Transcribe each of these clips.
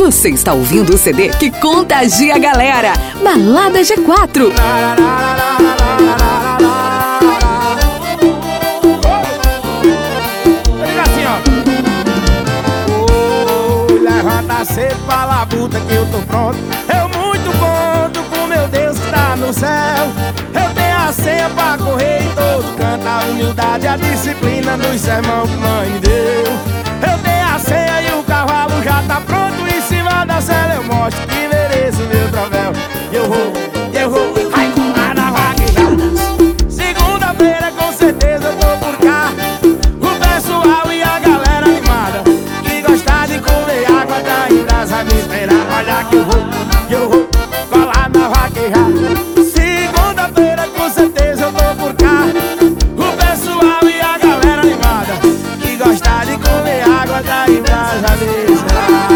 Você está ouvindo o CD que contagia a galera. Balada G4. Levanta cedo pra labuta que eu tô pronto. Eu muito conto com meu Deus que está no céu. Eu tenho a senha pra correr em todo canto. A humildade e a disciplina dos sermão que mãe me deu. Eu tenho a senha e o cavalo já tá pronto. Em cima da cela eu mostro que mereço meu troféu. Eu vou, vai colar na vaquejada. Segunda-feira com certeza eu tô por cá. O pessoal e a galera animada que gosta de comer água tá em brasa me esperar. Olha que eu vou colar na vaquejada. Segunda-feira com certeza eu tô por cá. O pessoal e a galera animada que gosta de comer água tá em brasa me esperar.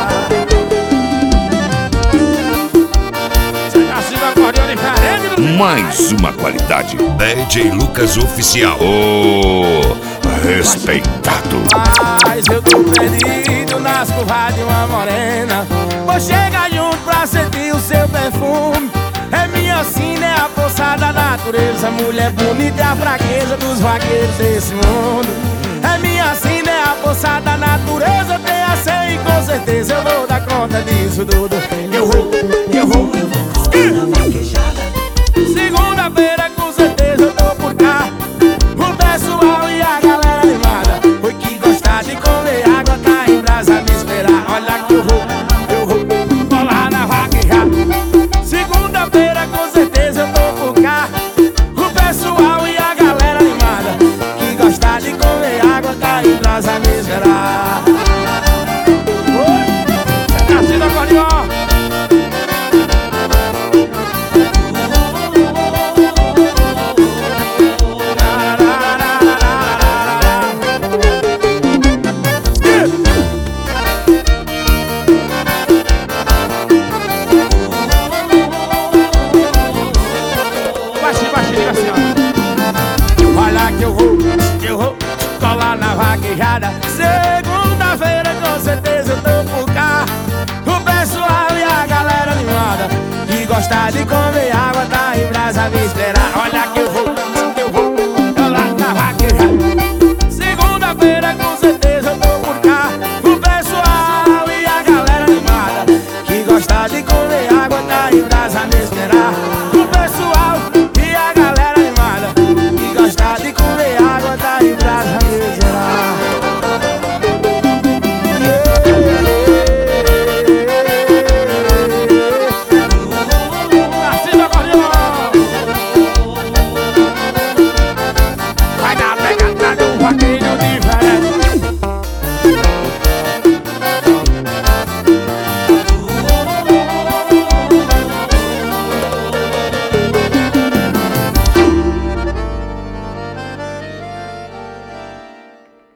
Mais uma qualidade. DJ Lucas Oficial. Oh, respeitado. Mas eu tô perdido nas curvas de uma morena. Vou chegar junto pra sentir o seu perfume. É minha sina, é a força da natureza. Mulher bonita é a fraqueza dos vaqueiros desse mundo. É minha sina, é a força da natureza. Tem a senha e com certeza eu vou dar conta disso tudo. Eu vou. Segunda-feira com certeza eu tô por cá. O pessoal e a galera animada foi que gostar de comer água tá em brasa me esperar. Olha que eu vou colar na vaquejada. Segunda-feira com certeza eu tô por cá. O pessoal e a galera animada que gostar de comer água tá em brasa me esperar. Oi, nascido acordeon. Olha que eu vou colar na vaquejada. Segunda-feira com certeza eu tô por cá. O pessoal e a galera animada que gosta de comer água tá em brasa me esperar.